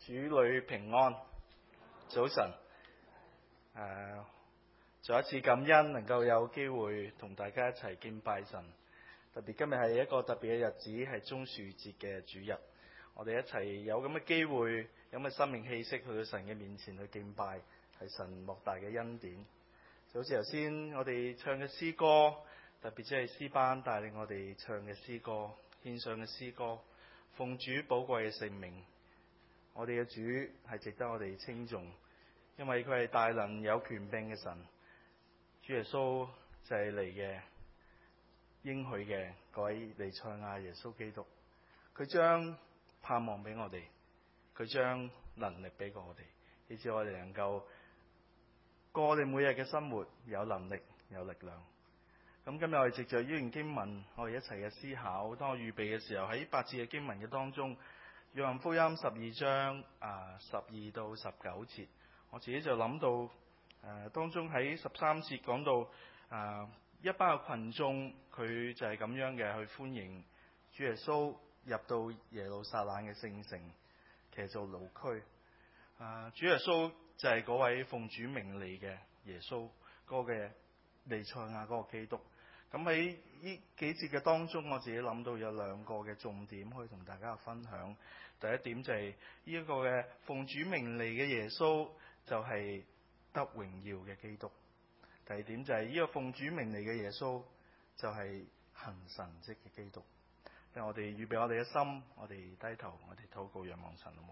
主裏平安，早晨。再一次感恩能夠有機會同大家一齊敬拜神。特別今日係一個特別嘅日子，係棕樹節嘅主日。我哋一齊有咁嘅機會，有咁嘅生命氣息去到神嘅面前去敬拜，係神莫大嘅恩典。就好似頭先我哋唱嘅詩歌，特別即係詩班帶領我哋唱嘅詩歌，獻上嘅詩歌，奉主寶貴嘅聖名。我哋嘅主係值得我哋稱頌，因為佢係大能有權柄嘅神。主耶穌就係嚟嘅應許嘅嗰位彌賽亞耶穌基督，佢將盼望俾我哋，佢將能力俾過我哋，以致我哋能夠過我哋每日嘅生活，有能力有力量。咁今日我哋藉着呢段經文，我哋一齊嘅思考。當我預備嘅時候，喺8節嘅經文嘅當中，約翰福音12章12到19節，我自己就諗到當中喺13節講到一班嘅群眾，佢就係咁樣嘅去歡迎主耶穌入到耶路撒冷嘅聖城，騎做驢駒。主耶穌就係嗰位奉主名嚟嘅耶穌，嗰個嘅彌賽亞，嗰個基督。咁喺呢幾節嘅當中，我自己諗到有兩個嘅重點可以同大家分享。第一點就係呢一個嘅奉主名嚟嘅耶穌就係得榮耀嘅基督。第二點就係呢個奉主名嚟嘅耶穌就係行神蹟嘅基督。讓我哋預備我哋嘅心，我哋低頭，我哋禱告仰望神，好冇？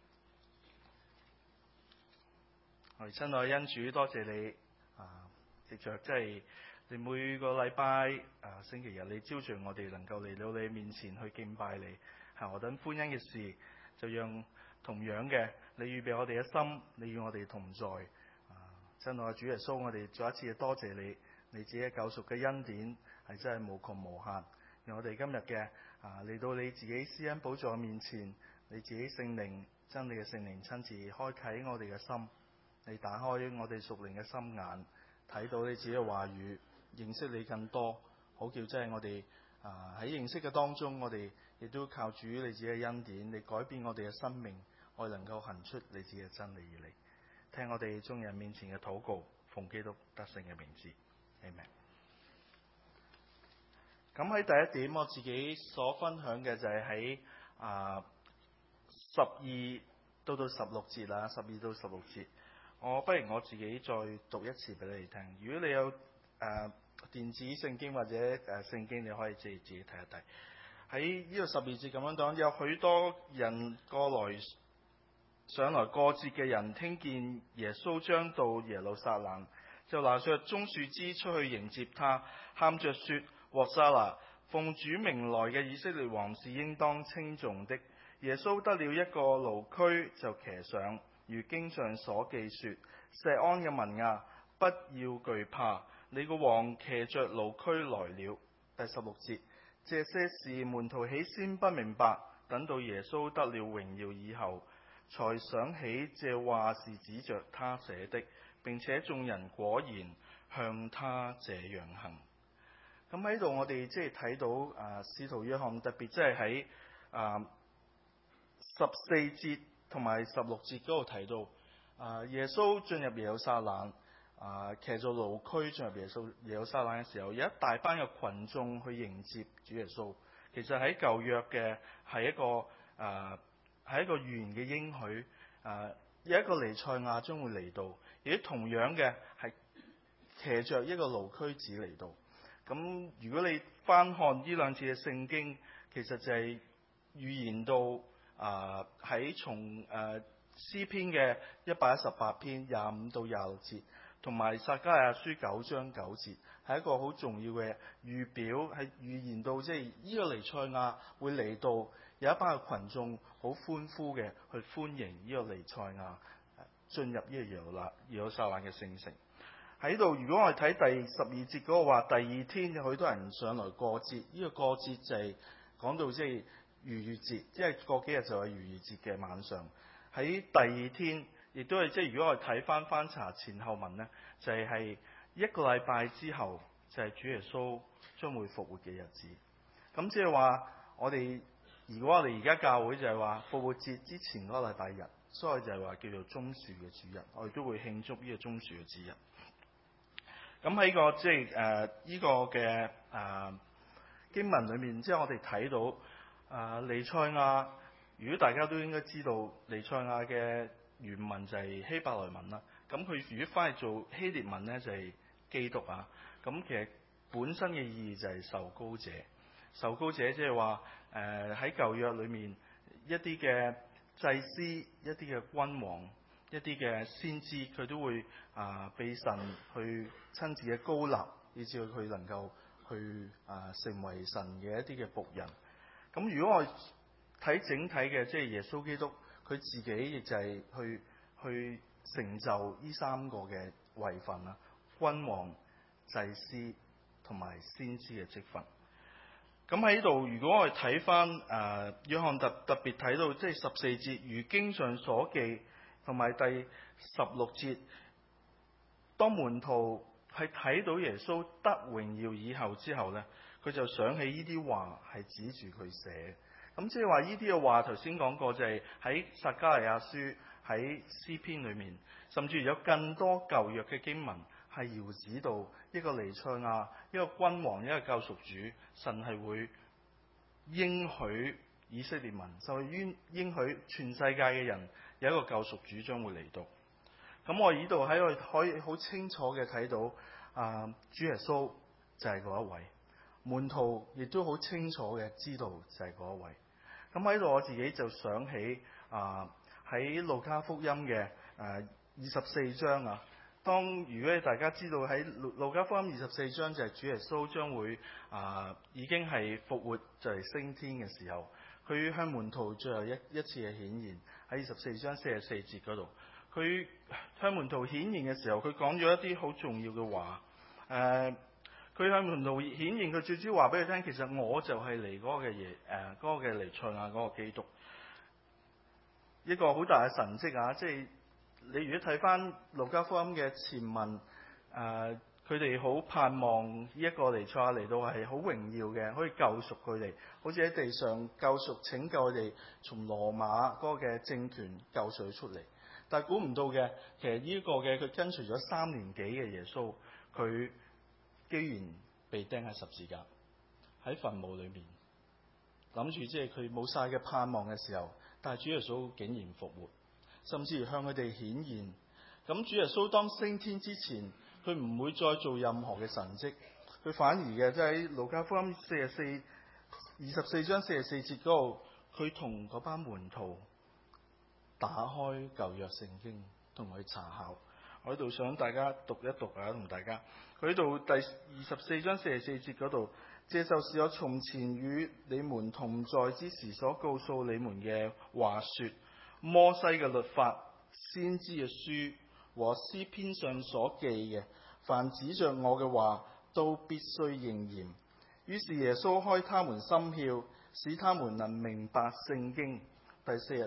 我哋親愛嘅恩主，多謝你藉着即係你每個禮拜星期日，你招聚我哋能夠嚟到你面前去敬拜你，係何等歡欣嘅事！就讓同樣嘅，你預備我哋嘅心，你與我哋同在。親愛嘅主耶穌，我哋再一次多謝你，你自己嘅救贖嘅恩典係真係無窮無限。讓我哋今日嘅嚟到你自己施恩寶座面前，你自己聖靈真理嘅聖靈親自開啟我哋嘅心，你打開我哋屬靈嘅心眼，睇到你自己嘅話語，認識你更多，好叫真係我哋喺認識嘅當中，我哋亦都靠主你自己嘅恩典，你改變我哋嘅生命，我哋能夠行出你自己嘅真理而嚟。聽我哋眾人面前嘅禱告，奉基督得勝嘅名字，阿們。咁喺第一點，我自己所分享嘅就係喺12到16節啦，12到16節。不如我自己再讀一次俾你哋聽。如果你有電子聖經或者聖經，你可以自己睇一睇。喺呢個12節咁樣講，有許多人上來過節嘅人，聽見耶穌將到耶路撒冷，就拿着棕樹枝出去迎接他，喊着說：和散那，奉主名來嘅以色列王是應當稱頌的。耶穌得了一個驢駒就騎上，如經上所記說：錫安嘅民啊，不要懼怕，你個王騎着驢駒來了。第16節，這些事門徒起先不明白，等到耶穌得了榮耀以後，才想起這話是指着他寫的，並且眾人果然向他這樣行。咁喺度我哋即係睇到使徒約翰特別即係喺14節同埋16節嗰度提到耶穌進入耶路撒冷，騎咗驢駒進入耶路撒冷嘅時候，有一大班嘅群眾去迎接主耶穌。其實喺舊約嘅係一個預言嘅應許，有一個彌賽亞將會嚟到，而同樣嘅係騎着一個驢駒子嚟到。咁如果你翻看呢兩次嘅聖經，其實就係預言到喺從詩篇嘅118篇25到26節，同埋撒迦利亞書9章9節，係一個好重要嘅預表，係預言到即係呢個彌賽亞會嚟到，有一班嘅群眾好歡呼嘅去歡迎呢個彌賽亞進入呢個耶路撒冷嘅聖城。喺度，如果我哋睇第12節嗰個話，第二天有許多人上來過節。呢個過節就係講到即係逾越節，因為過幾日就係逾越節嘅晚上。喺第二天，亦都係即係如果我哋睇翻查前後文呢，就係一個禮拜之後，就係主耶穌將會復活嘅日子。咁即係話我哋如果我哋而家教會就係話復活節之前嗰個禮拜日，所以就係話叫做棕樹嘅主日，我哋都會慶祝呢個棕樹嘅主日。咁喺個即係呢個嘅經文裏面，即係我哋睇到彌賽亞，如果大家都應該知道彌賽亞嘅原文就係希伯來文啦。咁佢如果翻去做希臘文咧，就係基督啊。咁其實本身嘅意義就係受膏者。受膏者即係話喺舊約裏面一啲嘅祭司、一啲嘅君王、一啲嘅先知，佢都會被神去親自嘅膏立，以至佢能夠去成為神嘅一啲嘅僕人。咁如果我睇整體嘅即係耶穌基督，佢自己亦就係去成就呢三個嘅位份啦：君王、祭司同埋先知嘅職分。咁喺度，如果我哋睇翻約翰特別睇到即係14節，如經上所記，同埋第16節，當門徒係睇到耶穌得榮耀以後之後呢，佢就想起呢啲話係指住佢寫。咁即係話呢啲嘅話，頭先講過就係喺撒迦利亞書、喺詩篇裏面，甚至有更多舊約嘅經文係遙指到一個彌賽亞、一個君王、一個救贖主，神係會應許以色列民，就係應許全世界嘅人有一個救贖主將會嚟到。咁我呢度喺度可以好清楚嘅睇到主耶穌就係嗰一位，門徒亦都好清楚嘅知道就係嗰一位。咁喺度我自己就想起喺路加福音嘅24章啊。當如果大家知道喺路加福音24章就係主耶穌將會已經係復活就嚟升天嘅時候，佢向門徒最後一次嘅顯現喺24章44節嗰度。佢向門徒顯現嘅時候，佢講咗一啲好重要嘅話。佢向門徒顯現，佢最主要話俾佢聽，其實我就係嚟嗰個嘅嗰個嘅彌賽亞嗰個基督，一個好大嘅神蹟啊！即係你如果睇翻路加福音嘅前文，佢哋好盼望呢一個彌賽亞嚟到係好榮耀嘅，可以救贖佢哋，好似喺地上救贖拯救佢哋從羅馬嗰個嘅政權救贖出嚟。但係估唔到嘅，其實呢個嘅佢跟隨咗3年幾嘅耶穌，佢居然被釘喺十字架，喺墳墓裏面，諗住即係佢冇晒嘅盼望嘅時候，但係主耶穌竟然復活，甚至向佢哋顯現。咁主耶穌當升天之前，佢唔會再做任何嘅神蹟，佢反而嘅即係喺路加福音24章44節嗰度，佢同嗰班門徒打開舊約聖經，同佢查考。我喺度想大家讀一讀啊，同大家。佢喺度第24章44節嗰度，這就是我從前與你們同在之時所告訴你們嘅話說，摩西嘅律法、先知嘅書和詩篇上所記嘅，凡指着我嘅話，都必須應驗。於是耶穌開他們心竅，使他們能明白聖經。第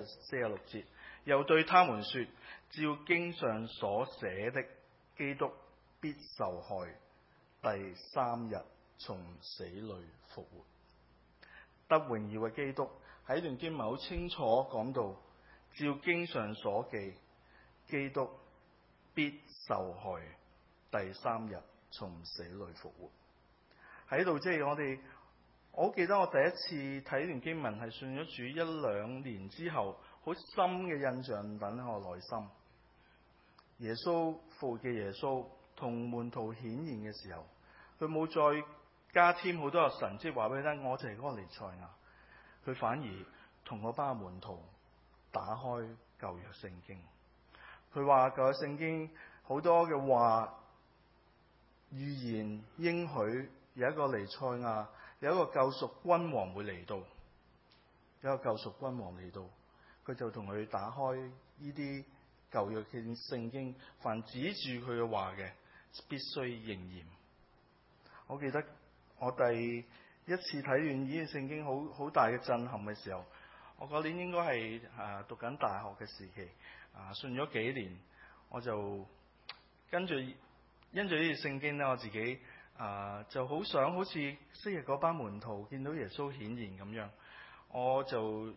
46節。又對他們說，照經上所寫的，基督必受害，第3日從死裏復活。得榮耀嘅基督喺段經文好清楚講到，照經上所記，基督必受害，第3日從死裏復活。喺度即係我記得我第一次睇段經文係信咗主1-2年之後，好深嘅印象等喺我內心。耶穌復活嘅耶穌同門徒顯現嘅時候，佢冇再加添好多嘅神蹟話俾你聽，我就係嗰個彌賽亞。佢反而同嗰班門徒打開舊約聖經。佢話舊約聖經好多嘅話預言應許有一個彌賽亞，有一個救贖君王會嚟到，有一個救贖君王嚟到。佢就同佢打開呢啲舊約嘅聖經，凡指住佢嘅話嘅，必須應驗。我記得我第一次睇完呢啲聖經，好大嘅震撼嘅時候，我嗰年應該係讀緊大學嘅時期，信咗幾年，我就因住呢啲聖經咧，我自己就好想好似昔日嗰班門徒見到耶穌顯現咁樣。 我就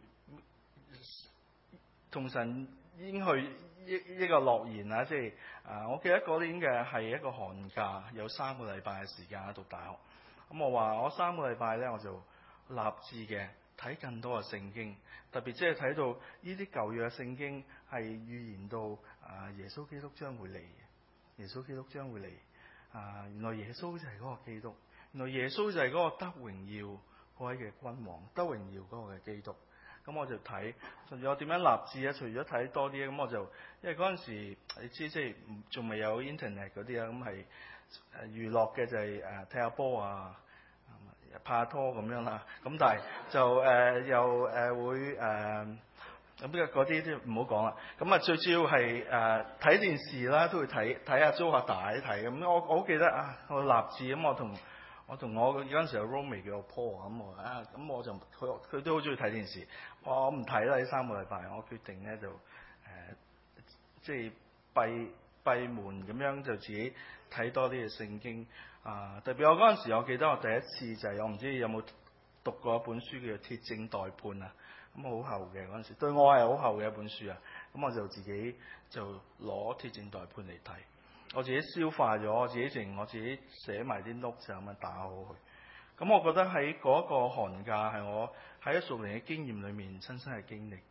同神應許一個諾言啊，即係我記得嗰年嘅係一個寒假，有3個禮拜嘅時間喺讀大學。咁我話我3個禮拜咧，我就立志嘅睇更多嘅聖經，特別即係睇到呢啲舊約嘅聖經係預言到耶穌基督將會嚟嘅，耶穌基督將會嚟。原來耶穌就係嗰個基督，原來耶穌就係嗰個得榮耀嗰位嘅君王，得榮耀嗰個嘅基督。咁我就睇，仲有點樣立志啊？除咗睇多啲，咁我就因為嗰陣時你知即係仲未有 internet 嗰啲啊，咁係娛樂嘅就係踢下波啊，拍下拖咁樣啦。咁但係就又會咁嗰啲都唔好講啦。咁啊最主要係睇電視啦，都會睇下租下帶睇咁。我好記得我立志咁，我同我嗰陣時有 roommate 叫我 Paul 咁我就佢都好中意睇電視。我唔睇啦，呢3個禮拜，我決定咧就即係閉門咁樣就自己睇多啲嘅聖經。特別我嗰陣時，我記得我第一次就係我唔知有冇讀過一本書叫做《鐵證待判》啊。咁好厚嘅嗰陣時，對我係好厚嘅一本書啊。咁我就自己就攞《鐵證待判》嚟睇，我自己消化咗，我自己寫埋啲 note 就咁樣打好佢。咁我覺得喺嗰個寒假係我喺屬靈嘅經驗裏面親身嘅經歷。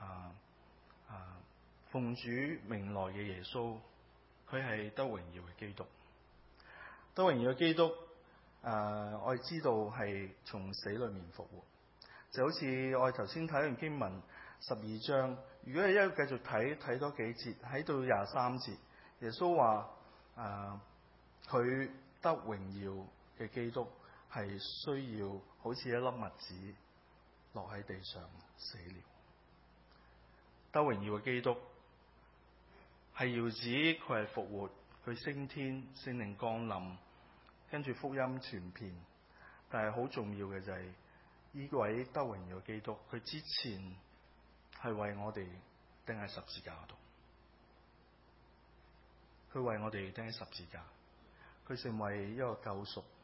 奉主名來嘅耶穌，佢係得榮耀嘅基督。得榮耀嘅基督，我哋知道係從死裏面復活。就好似我哋頭先睇完經文12章，如果你一路繼續睇多幾節，喺到23節，耶穌話佢得榮耀嘅基督係需要好似一粒麥子落喺地上死了。得榮耀嘅基督係要指佢係復活，佢升天，聖靈降臨，跟住福音傳遍。但係好重要嘅就係呢位得榮耀嘅基督，佢之前係為我哋釘喺十字架度，佢為我哋釘喺十字架，佢成為一個救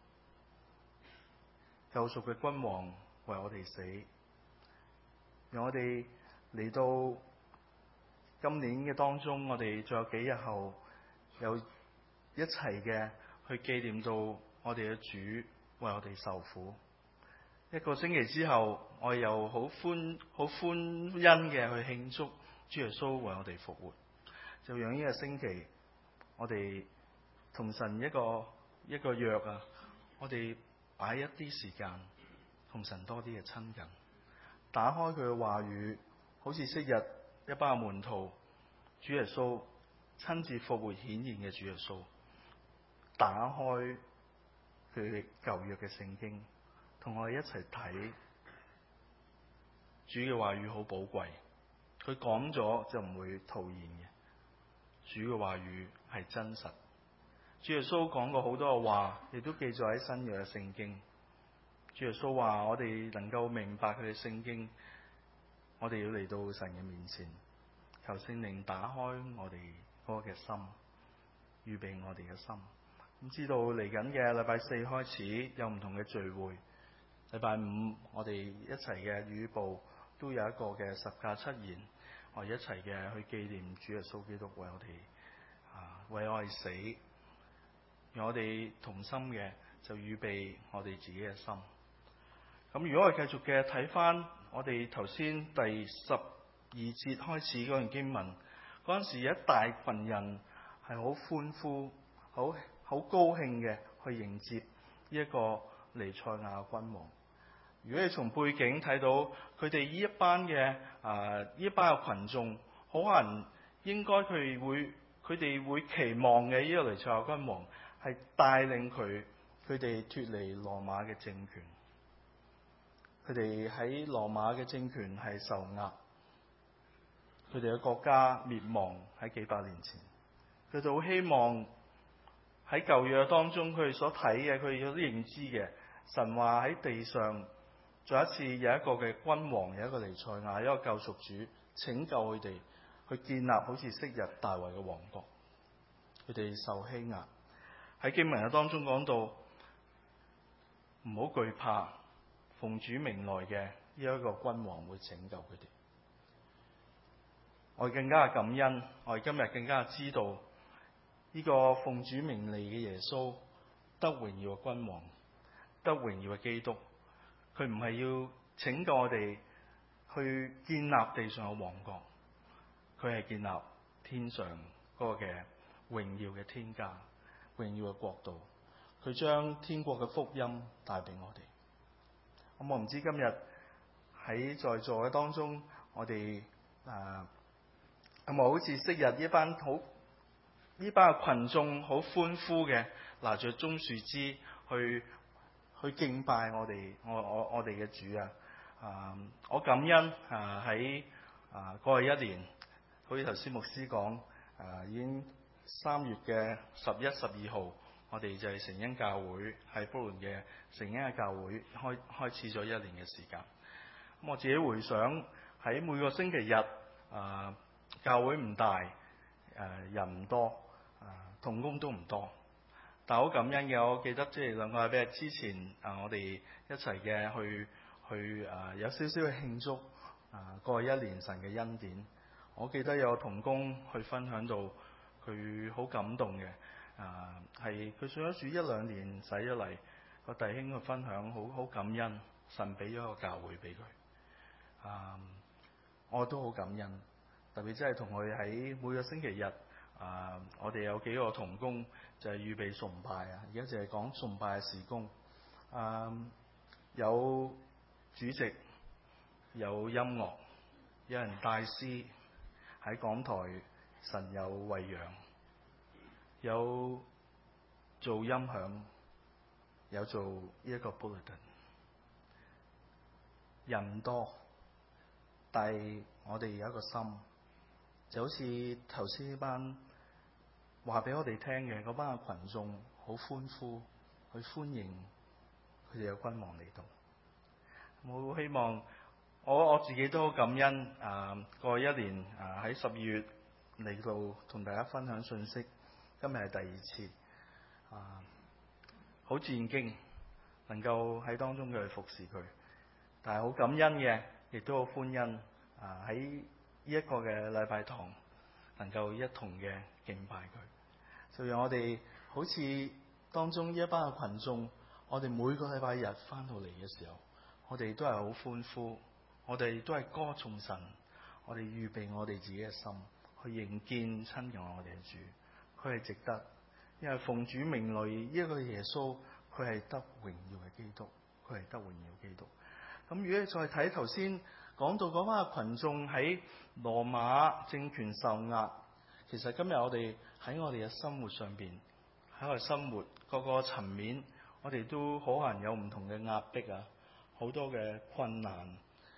贖嘅君王，為我哋死，讓我哋嚟到今年嘅當中，我哋仲有幾日後有一齊嘅去紀念到我哋嘅主為我哋受苦。1個星期之後，我哋又好歡欣嘅去慶祝主耶穌為我哋復活。就讓呢個星期，我哋同神一個約啊，我哋擺一啲時間同神多啲嘅親近，打開佢嘅話語，好似昔日一班門徒，主耶穌親自復活顯現嘅主耶穌，打開佢舊約嘅聖經，同我哋一齊睇主嘅話語，好寶貴。佢講咗就唔會徒然嘅，主嘅話語係真實。主耶穌講過好多嘅話，亦都記載喺新約嘅聖經。主耶穌話我哋能夠明白佢嘅聖經，我哋要嚟到神嘅面前，求聖靈打開我哋嗰個嘅心，預備我哋嘅心。咁知道嚟緊嘅禮拜4開始有唔同嘅聚會，禮拜5我哋一齊嘅語報都有一個嘅十架七言，我哋一齊嘅去紀念主耶穌基督為我哋死，讓我哋同心嘅就預備我哋自己嘅心。咁如果我哋繼續嘅睇翻我哋頭先第12節開始嗰段經文，嗰陣時一大群人係好歡呼、好高興嘅去迎接呢一個彌賽亞君王。如果你從背景睇到佢哋呢一班嘅群眾，好可能應該佢哋會期望嘅呢個彌賽亞君王係帶領佢哋脫離羅馬嘅政權。佢哋喺羅馬嘅政權係受壓，佢哋嘅國家滅亡喺幾百年前。佢哋好希望喺舊約當中，佢哋所睇嘅，佢哋有啲認知嘅神話喺地上再一次有一個嘅君王，有一個彌賽亞，有一個救贖主拯救佢哋，去建立好似昔日大衛嘅王國。佢哋受欺壓，喺經文嘅當中講到唔好懼怕，奉主名來嘅一個君王會拯救佢哋。我哋更加感恩，我哋今日更加知道呢個奉主名嚟嘅耶穌，得榮耀嘅君王，得榮耀嘅基督。佢唔係要拯救我哋去建立地上嘅王國，佢係建立天上嗰個嘅榮耀嘅天家，榮耀嘅國度。佢將天國嘅福音帶俾我哋。我唔知今日喺在座嘅當中，我哋係咪好似昔日呢班群眾好歡呼嘅，拿着棕樹枝去敬拜我哋嘅主啊！我感恩喺過去一年，好似頭先牧師講，已經3月嘅11、12號，我哋就係成恩教會喺福倫嘅成恩嘅教會開始咗1年嘅時間。咁我自己回想喺每個星期日，教會唔大，人唔多，同工都唔多，但好感恩嘅。我記得即係2個禮拜之前，我哋一齊嘅去有少少嘅慶祝過去1年神嘅恩典。我記得有同工去分享到佢好感動嘅，係佢信咗主1、2年洗咗嚟，個弟兄去分享好感恩，神俾咗個教會俾佢。我都好感恩，特別即係同佢喺每個星期日，我哋有幾個同工就係預備崇拜啊，而家就係講崇拜嘅事工。有主席，有音樂，有人帶詩喺講台，神有餵養，有做音響，有做呢一個 bulletin。人唔多，但係我哋有一個心，就好似頭先呢班話俾我哋聽嘅嗰班嘅群眾，好歡呼去歡迎佢哋嘅君王嚟到。我好希望我自己都好感恩，過去1年喺12月嚟到同大家分享信息，今日係第2次，好戰兢，能夠喺當中嘅去服侍佢，但係好感恩嘅，亦都好歡欣喺呢一個嘅禮拜堂能夠一同嘅敬拜佢，就讓我哋好似當中呢一班嘅群眾，我哋每個禮拜日翻到嚟嘅時候，我哋都係好歡呼，我哋都係歌頌神，我哋預備我哋自己嘅心去迎見親近我哋嘅主，佢係值得，因為奉主名來呢一個耶穌，佢係得榮耀嘅基督，佢係得榮耀嘅基督。咁如果你再睇頭先講到嗰班群眾喺羅馬政權受壓，其實今日我哋喺我哋嘅生活上邊，喺我哋生活各個層面，我哋都可能有唔同嘅壓迫好多嘅困難，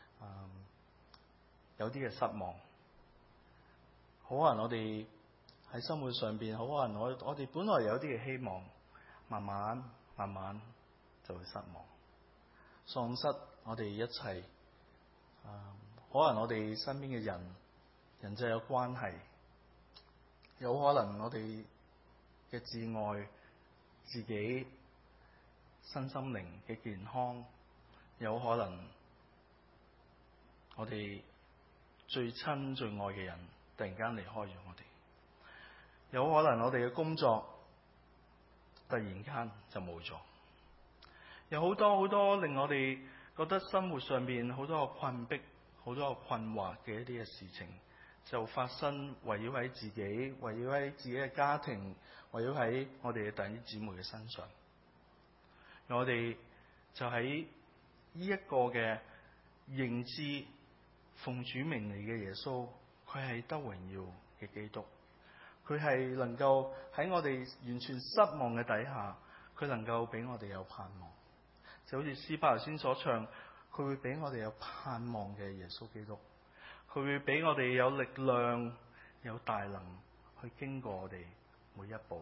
有啲嘅失望。可能我哋喺生活上邊，可能我哋本來有啲嘅希望，慢慢就會失望，喪失我哋一切。可能我哋身邊嘅人際有關係，有可能我哋嘅至愛、自己身心靈嘅健康，有可能我哋最親最愛嘅人突然間離開咗我哋，有可能我哋嘅工作突然間就冇咗，有好多令我哋覺得生活上面好多個困迫、好多個困惑嘅一啲嘅事情就發生，圍繞喺自己，圍繞喺自己嘅家庭，圍繞喺我哋嘅弟兄姊妹嘅身上。我哋就喺呢一個嘅認知，奉主名嚟嘅耶穌，佢係得榮耀嘅基督，佢係能夠喺我哋完全失望嘅底下，佢能夠俾我哋有盼望。就好似詩班頭先所唱，佢會俾我哋有盼望嘅耶穌基督，佢會俾我哋有力量、有大能去經過我哋每一步。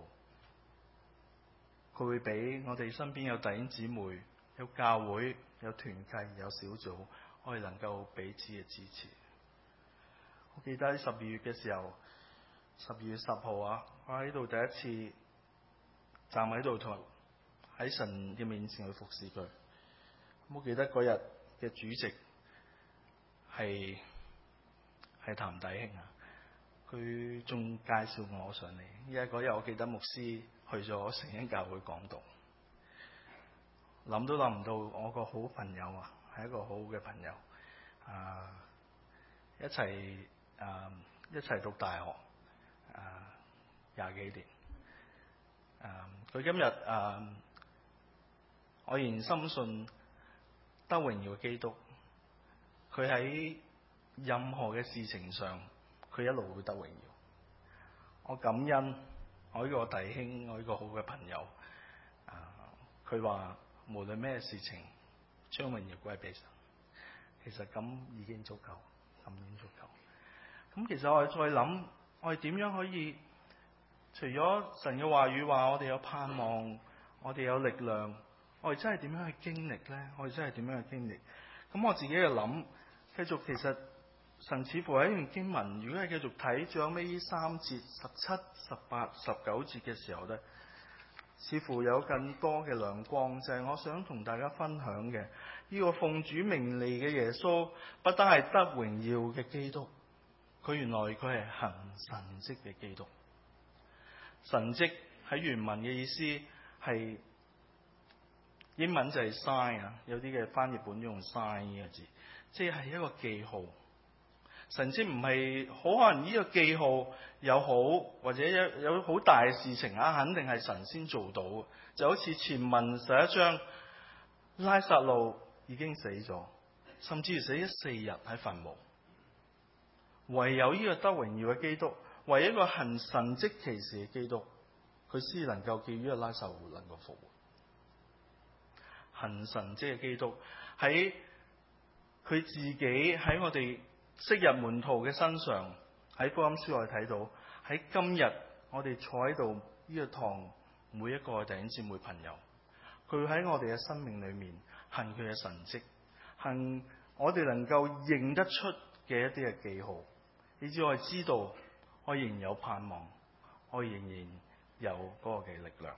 佢會俾我哋身邊有弟兄姊妹、有教會、有團契、有小組，我哋能夠彼此嘅支持。我記得喺12月嘅時候，12月10號我喺度第一次站喺度喺神嘅面前去服侍佢。我記得嗰日嘅主席係譚弟兄啊，佢仲介紹我上嚟。因為嗰日我記得牧師去咗聖經教會講道，諗都諗唔到我個好朋友啊，係一個好好嘅朋友一齊讀大學20幾年。佢今日我仍然深信得榮耀嘅基督，佢喺任何嘅事情上，佢一路會得榮耀。我感恩我呢個弟兄，我呢個好嘅朋友。佢話無論咩事情，將榮耀歸俾神。其實咁已經足夠，咁已經足夠。咁其實我哋再諗，我哋點樣可以除咗神嘅話語話我哋有盼望，我哋有力量，我哋真係點樣去經歷呢？我哋真係點樣去經歷？咁我自己就諗，繼續其實神似乎喺呢段經文，如果係繼續睇最後尾呢3節17、18、19節嘅時候呢，似乎有更多嘅亮光，就係我想同大家分享嘅呢個奉主名嚟嘅耶穌，不單係得榮耀嘅基督，佢原來佢係行神蹟嘅基督。神蹟喺原文嘅意思係英文就係 sign 啊，有啲嘅翻譯本用 sign 呢個字，即係一個記號。神蹟唔係好可能呢個記號有好或者有好大嘅事情肯定係神先做到。就好似前文11章，拉撒路已經死咗，甚至死咗4日喺墳墓，唯有呢個得榮耀嘅基督，唯一一個行神蹟奇事嘅基督，佢先能夠叫呢個拉撒路能夠復活。行神蹟嘅基督喺佢自己喺我哋昔日門徒嘅身上，喺福音書我哋睇到，喺今日我哋坐喺度呢個堂每一個弟兄姊妹朋友，佢喺我哋嘅生命裏面行佢嘅神蹟，行我哋能夠認得出嘅一啲嘅記號，以至我哋知道我仍然有盼望，我仍然有嗰個嘅力量。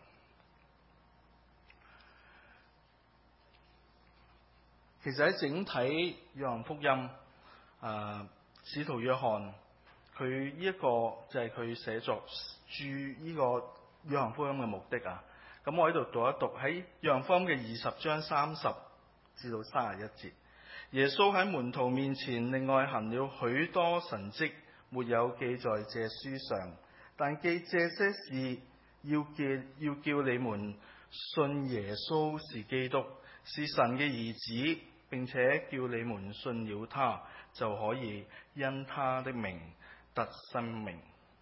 其實喺整體約翰福音，使徒約翰佢呢一個就係佢寫作注呢個約翰福音嘅目的啊。咁我喺度讀一讀，喺約翰福音嘅20章30至到31節，耶穌喺門徒面前另外行了許多神蹟，沒有記在這書上，但記這些事要叫你們信耶穌是基督，是神嘅兒子，並且叫你們信了他，就可以因他的名得生命。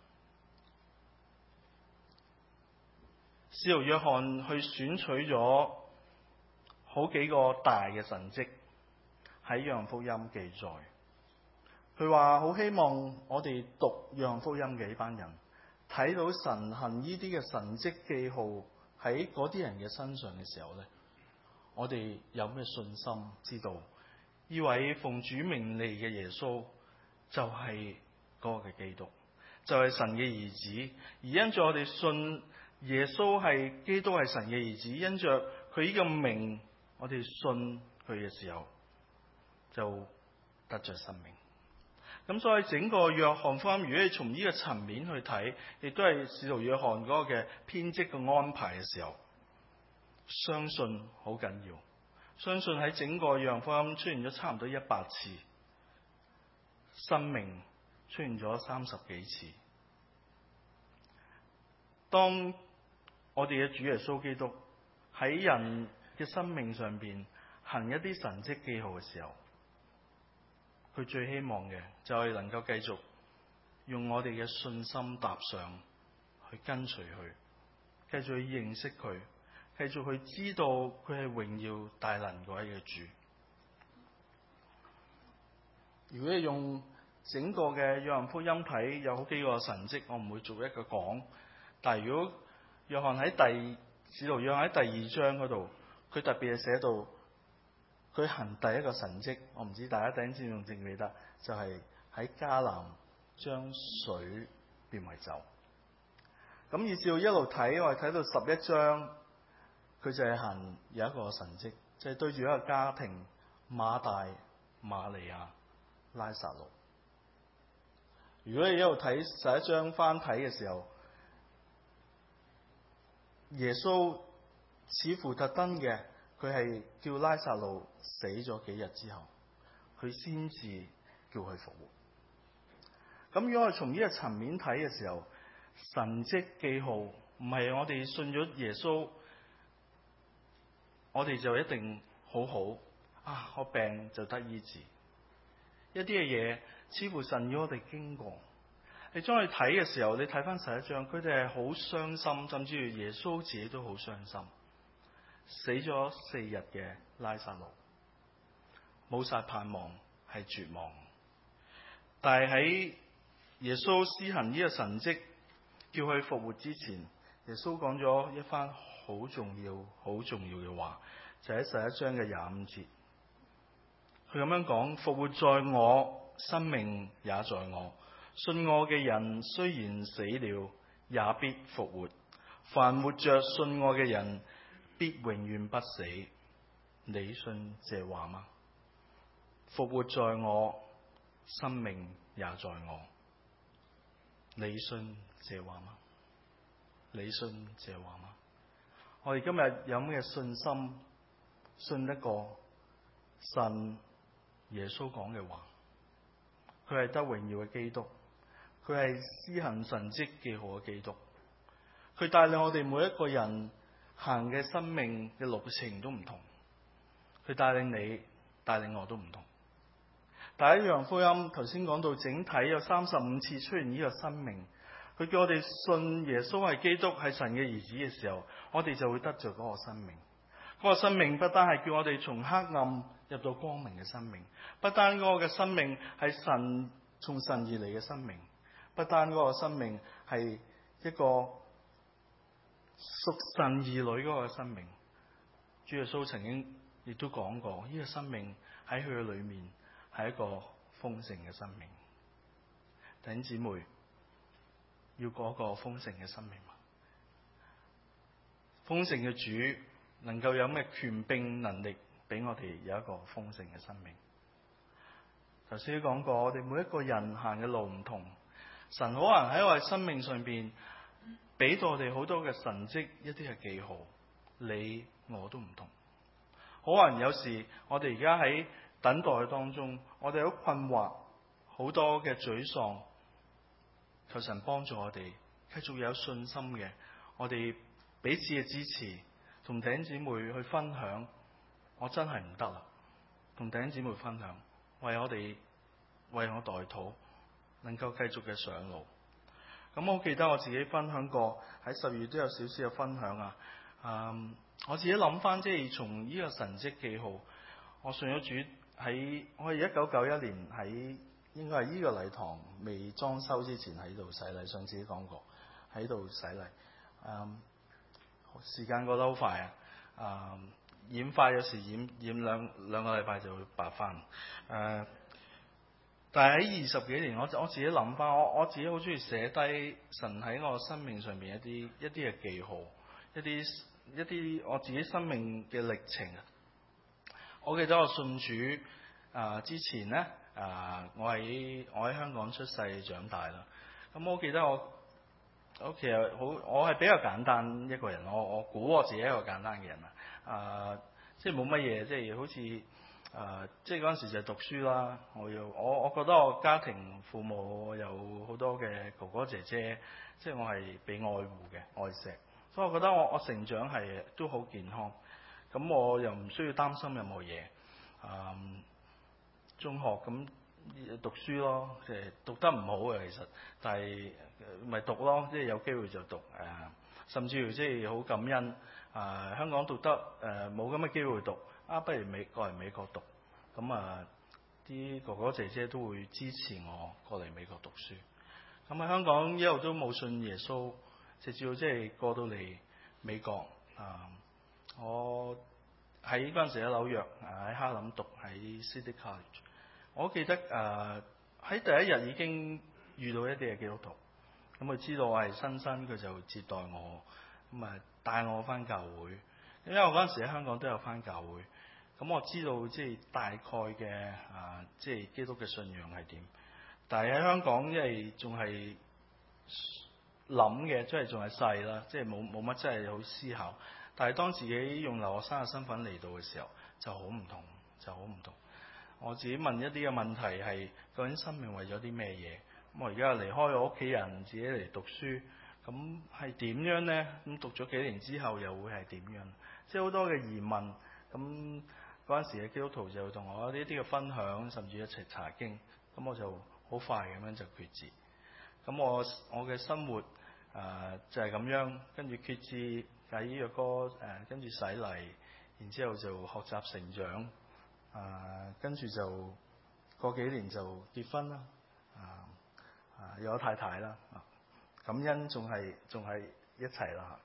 使徒約翰去選取咗好幾個大嘅神蹟喺約翰福音記載。佢話好希望我哋讀約翰福音嘅呢班人睇到神行呢啲嘅神蹟記號喺嗰啲人嘅身上嘅時候呢，我哋有咩信心知道呢位奉主名嚟嘅耶穌就係嗰個嘅基督，就係神嘅兒子。而因着我哋信耶穌係基督係神嘅兒子，因着佢呢個名，我哋信佢嘅時候就得着生命。咁所以整個約翰福音，如果你從呢個層面去睇，亦都係使徒約翰嗰個嘅編織嘅安排嘅時候，相信好緊要。相信喺整個約翰福音出現咗差唔多100次，生命出現咗30幾次。當我哋嘅主耶穌基督喺人嘅生命上邊行一啲神蹟記號嘅時候，佢最希望嘅就係能夠繼續用我哋嘅信心踏上去跟隨佢，繼續去認識佢，繼續去知道佢係榮耀大能嗰位嘅主。如果你用整個嘅約翰福音睇，有好幾個神蹟，我唔會逐一個講。但係如果約翰喺使徒約翰喺第2章嗰度，佢特別係寫到佢行第一個神蹟，我唔知大家第一次仲記唔記得，就係喺迦南將水變為酒。咁以至一路睇，我哋睇到11章，佢就係行有一個神蹟，就係對住一個家庭馬大馬利亞， 拉撒路。如果你一路睇11章翻睇嘅時候，耶穌似乎特登嘅，佢係叫拉撒路死咗幾日之後，佢先至叫佢復活。咁如果我哋從呢個層面睇嘅時候，神蹟記號唔係我哋信咗耶穌，我哋就一定好好啊，我病就得醫治。一啲嘅嘢似乎神要我哋經過。你將佢睇嘅時候，你睇翻11章，佢哋係好傷心，甚至乎耶穌自己都好傷心。死咗4日嘅拉撒路，冇晒盼望，係絕望。但係喺耶穌施行呢個神蹟，叫佢復活之前，耶穌講咗一番好重要嘅話，就喺11章嘅25節。佢咁樣講：復活在我，生命也在我。信我嘅人雖然死了，也必復活。凡活着信我嘅人，必永遠不死。你信這話嗎？復活在我，生命也在我。你信這話嗎？你信這話嗎？我哋今日有咩信心，信得過神耶穌講嘅話？佢係得榮耀嘅基督，佢係施行神蹟記號嘅基督，佢帶領我哋每一個人行嘅生命嘅路程都唔同，佢帶領你，帶領我都唔同。第一樣福音頭先講到整體有35次出現呢個生命，佢叫我哋信耶穌係基督係神嘅兒子嘅時候，我哋就會得着嗰個生命。嗰個生命不單係叫我哋從黑暗入到光明嘅生命，不單嗰個嘅生命係從神而嚟嘅生命，不單嗰個生命係一個屬神兒女嗰個生命。主耶穌曾經亦都講過，呢個生命喺佢嘅裏面係一個豐盛嘅生命。弟兄姊妹，要過一個豐盛嘅生命嗎？豐盛嘅主能夠有咩權柄能力俾我哋有一個豐盛嘅生命？頭先都講過，我哋每一個人行嘅路唔同，神可能喺我哋生命上邊俾到我哋好多嘅神蹟，一啲嘅記號，你我都唔同。可能有時我哋而家喺等待當中，我哋好困惑，好多嘅沮喪，求神幫助我哋繼續有信心嘅，我哋彼此嘅支持，同弟兄姊妹去分享。我真係唔得啦，同弟兄姊妹分享，為我代禱，能夠繼續嘅上路。咁我記得我自己分享過，喺12月都有少少嘅分享啊。我自己諗翻，即係從呢個神蹟記號，我信咗主我係1991年喺應該係呢個禮堂未裝修之前喺度洗禮，上次都講過喺度洗禮。時間過得好快啊！染髮有時染兩個禮拜就會白翻。但係喺20幾年，我自己諗翻，我自己好中意寫低神喺我生命上面一啲嘅記號，一啲我自己生命嘅歷程。我記得我信主之前咧，我喺香港出世長大啦。咁我記得我其實我係比較簡單一個人，我估我自己一個簡單嘅人啊。即係冇乜嘢，即係好似即係嗰陣時就讀書啦。我覺得我家庭父母有好多嘅哥哥姐姐，即係我係被愛護嘅愛錫，所以我覺得我成長係都好健康。咁我又唔需要擔心任何嘢。中學咁讀書咯，即係讀得唔好嘅其實，但係咪讀咯，即係有機會就讀。甚至乎即係好感恩。香港讀得冇咁嘅機會讀，不如過嚟美國讀。咁啲哥哥姐姐都會支持我過嚟美國讀書。咁喺香港一路都冇信耶穌，直至到即係過到嚟美國。我喺嗰陣時喺紐約，喺哈林讀喺 City College。我記得喺第一日已經遇到一啲嘅基督徒，咁佢知道我係新生，佢就接待我，咁帶我翻教會。因為我嗰陣時喺香港都有翻教會， 咁我知道即係大概嘅即係基督嘅信仰係點。但係喺香港，因為仲係諗嘅，即係仲係細啦，即係冇乜真係好思考。但係當自己用留學生嘅身份嚟到嘅時候，就好唔同，就好唔同。我自己問一啲嘅問題係：究竟生命為咗啲咩嘢？咁我而家離開我屋企人，自己嚟讀書，咁係點樣呢？咁讀咗幾年之後，又會係點樣？即係好多嘅疑問。咁嗰陣時嘅基督徒就同我呢啲嘅分享，甚至一齊查經。咁我就好快咁樣就決志。咁我嘅生活就係咁樣，跟住決志喺約哥跟住洗禮，然之後就學習成長。跟住就過幾年就結婚啦，有太太啦，感恩仲係一齊啦，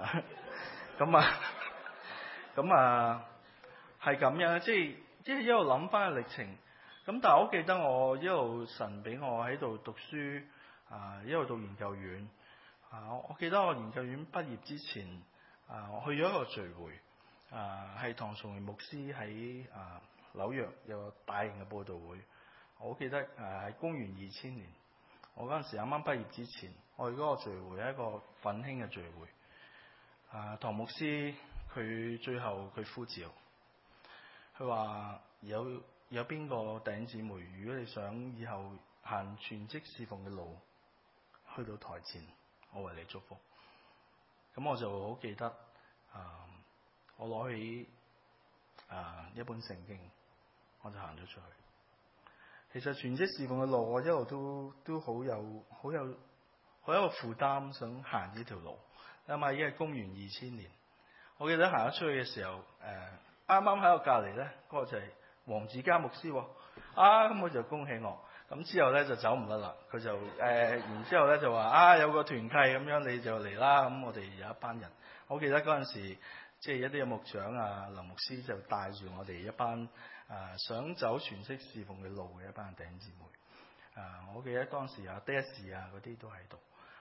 係咁樣，即係一路諗翻嘅歷程。咁但係我記得我一路神俾我喺度讀書，一路讀研究院。我記得我研究院畢業之前，我去咗一個聚會，係唐崇榮牧師喺紐約有個大型嘅佈道會。我記得係公元2000年，我嗰陣時啱啱畢業之前，我去嗰個聚會係一個奮興嘅聚會。唐牧師佢最後佢呼召，佢話有邊個弟兄姊妹，如果你想以後行全職侍奉嘅路，去到台前，我為你祝福。咁我就好記得，我攞起一本聖經，我就行咗出去。其實全職侍奉嘅路，我一路都好有一個負擔，想行呢條路。因為已經係公元2000年，我記得行咗出去嘅時候，啱啱喺我隔離咧，嗰個就係黃子嘉牧師喎。咁我就恭喜我。咁之後咧就走唔甩啦。佢就然之後咧就話有個團契咁樣，你就嚟啦。咁我哋有一班人。我記得嗰陣時，即係一啲嘅牧長林牧師就帶住我哋一班想走全職侍奉嘅路嘅一班弟兄姊妹。我記得當時爹士嗰啲都喺度。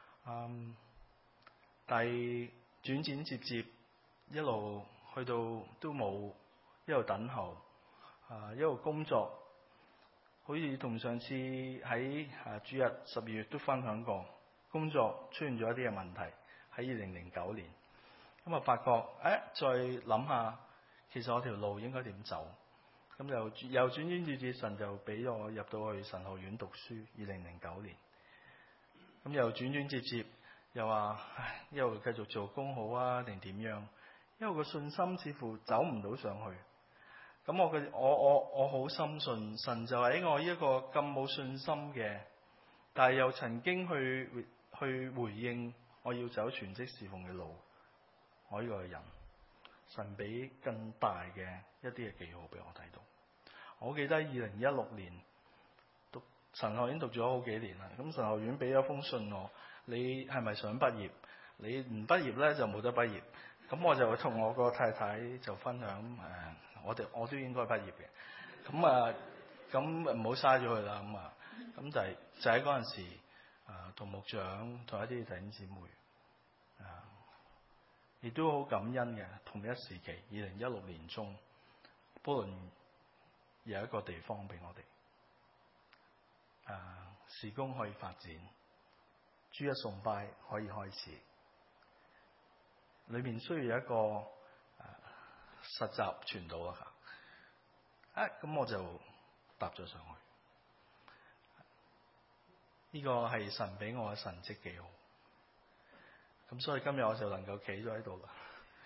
但係轉接一路去到都冇，一路等候，一路工作，好似同上次喺主日12月都分享過，工作出現咗一啲嘅問題喺2009年，咁發覺再諗下，其實我條路應該點走，咁又轉接神就俾我入到去神學院讀書，2009年，咁又轉接。又話一路繼續做工好啊，定點樣？因為個信心似乎走唔到上去。咁我好深信神就喺我呢一個咁冇信心嘅，但係又曾經去回應我要走全職侍奉嘅路，我呢個人，神俾更大嘅一啲嘅記號俾我睇到。我記得2016年讀神學院讀咗好幾年啦，咁神學院俾咗封信我。你係咪想畢業？你唔畢業咧就冇得畢業。咁我就同我個太太就分享，我都應該畢業嘅。咁唔好嘥咗佢啦。咁就喺嗰陣時，同牧長同一啲弟兄姊妹，亦都好感恩嘅。同一時期，2016年中，波倫有一個地方俾我哋，事工可以發展。主日崇拜可以開始，裏面需要有一個實習傳道啦。咁我就搭咗上去。呢個係神俾我嘅神蹟記號。咁所以今日我就能夠企咗喺度啦。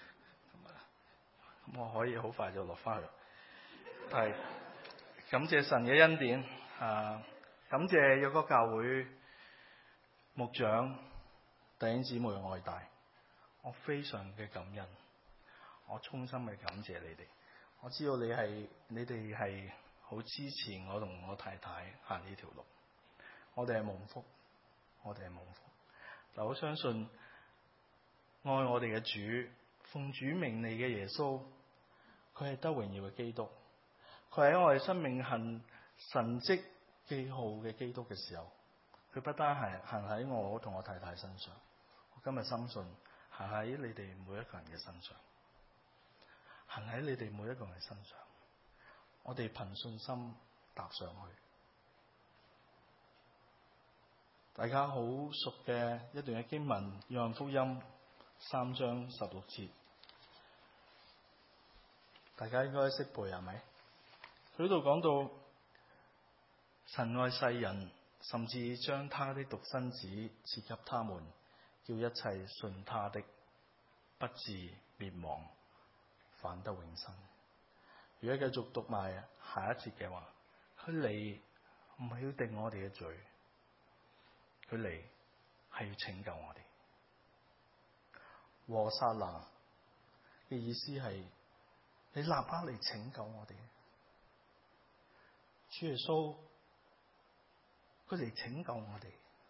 咁我可以好快就落翻去。係感謝神嘅恩典，感謝約哥教會牧長弟兄姊妹嘅愛戴，我非常嘅感恩，我衷心嘅感謝你哋。我知道你哋係好支持我同我太太行呢條路，我哋係蒙福，但我相信愛我哋嘅主，奉主名嚟嘅耶穌，佢係得榮耀嘅基督，佢喺我哋生命行神蹟記號嘅基督嘅時候，佢不單係行喺我同我太太身上，我今日深信行喺你哋每一個人嘅身上，行喺你哋每一個人嘅身上。 我哋憑信心踏上去。大家好熟嘅一段嘅經文，約翰福音3章16節，大家應該識背係咪？佢呢度講到神愛世人，甚至將他的獨生子賜給他們，叫一切信他的不至滅亡，反得永生。如果繼續讀埋下一節嘅話，佢嚟唔係要定我哋嘅罪，佢嚟係要拯救我哋。和撒那嘅意思係你立刻嚟拯救我哋。主耶穌佢嚟拯救我哋，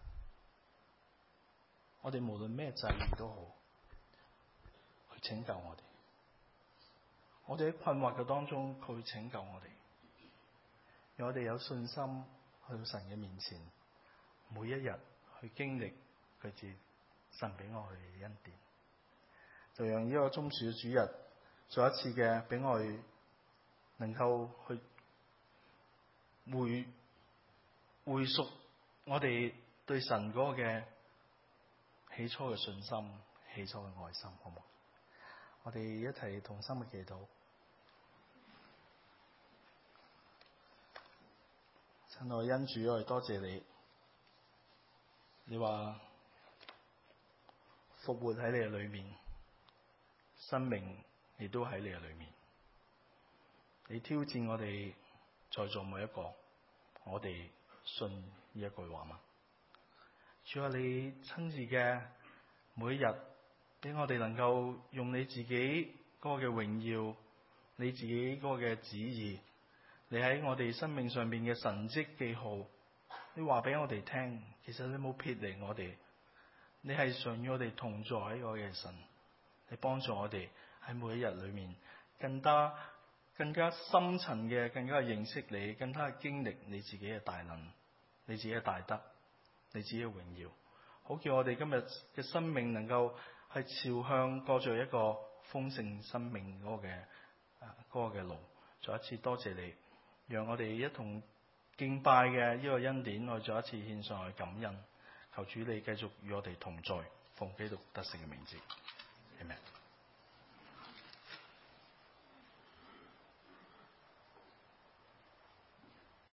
我哋無論咩際遇都好，去拯救我哋。我哋喺困惑嘅當中，佢會拯救我哋，讓我哋有信心去到神嘅面前，每一日去經歷佢自神俾我哋嘅恩典。就讓呢個棕樹嘅主日再一次嘅俾我哋能夠去回溯我哋對神嗰個嘅起初嘅信心、起初嘅愛心，好唔好？我哋一齊同心嘅祈禱。親愛恩主，我哋多謝你。你話復活喺你嘅裏面，生命亦都喺你嘅裏面。你挑戰我哋在座每一個，我哋信呢一句話嗎？主啊，你親自嘅每一日，俾我哋能夠用你自己嗰個嘅榮耀，你自己嗰個嘅旨意，你喺我哋生命上邊嘅神蹟記號，你話俾我哋聽，其實你冇撇離我哋，你係常與我哋同在喺我嘅神，你幫助我哋喺每一日裏面更加深層嘅，更加認識你，更加經歷你自己嘅大能，你自己嘅大德，你自己嘅榮耀，好叫我哋今日嘅生命能夠係朝向過着一個豐盛生命嗰個嘅路。再一次多謝你，讓我哋一同敬拜嘅呢個恩典，我再一次獻上去感恩。求主你繼續與我哋同在，奉基督得勝嘅名字，阿們。